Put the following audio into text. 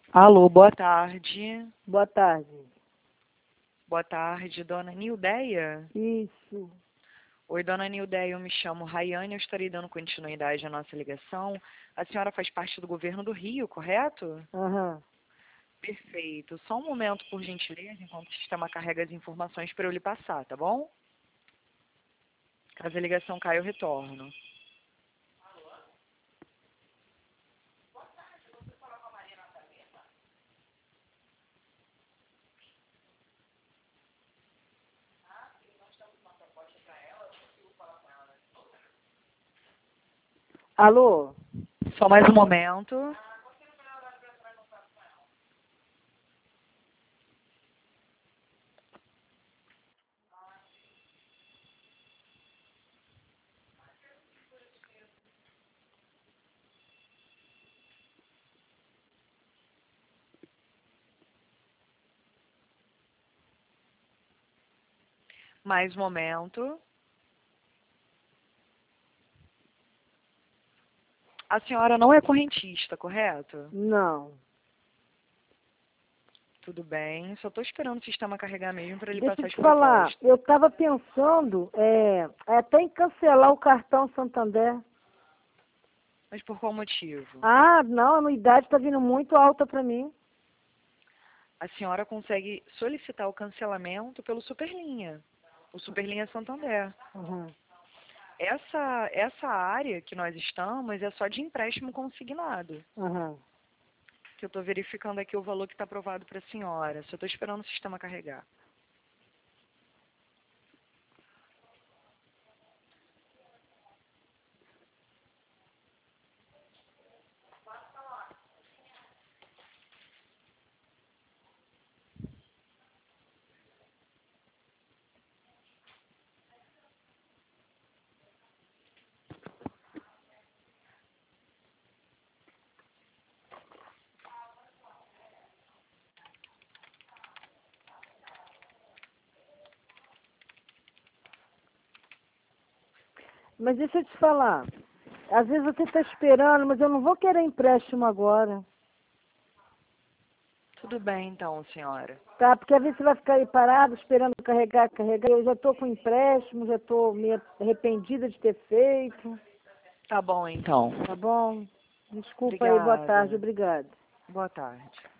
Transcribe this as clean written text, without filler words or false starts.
Alô, boa tarde. Boa tarde. Boa tarde, dona Nildeia. Isso. Oi, dona Nildeia, eu me chamo Rayane, eu estarei dando continuidade à nossa ligação. A senhora faz parte do governo do Rio, correto? Aham. Perfeito. Só um momento, por gentileza, enquanto o sistema carrega as informações para eu lhe passar, tá bom? Caso a ligação caia, eu retorno. Alô? Só mais um momento. Mais um momento. A senhora não é correntista, correto? Não. Tudo bem. Só estou esperando o sistema carregar mesmo para ele Deixa passar eu as te falar, propostas. eu estava pensando até em cancelar o cartão Santander. Mas por qual motivo? Ah, não, a anuidade está vindo muito alta para mim. A senhora consegue solicitar o cancelamento pelo Superlinha, o Superlinha Santander. Uhum. Essa área que nós estamos é só de empréstimo consignado. Uhum. Que eu estou verificando aqui o valor que está aprovado para a senhora. Só estou esperando o sistema carregar. Mas deixa eu te falar, às vezes você está esperando, mas eu não vou querer empréstimo agora, Tudo bem então, senhora. tá? Porque às vezes você vai ficar aí parado esperando carregar. Eu já estou com empréstimo, já estou meio arrependida de ter feito. Tá bom então. Tá bom? Desculpa aí, boa tarde, Obrigada. obrigada. Boa tarde.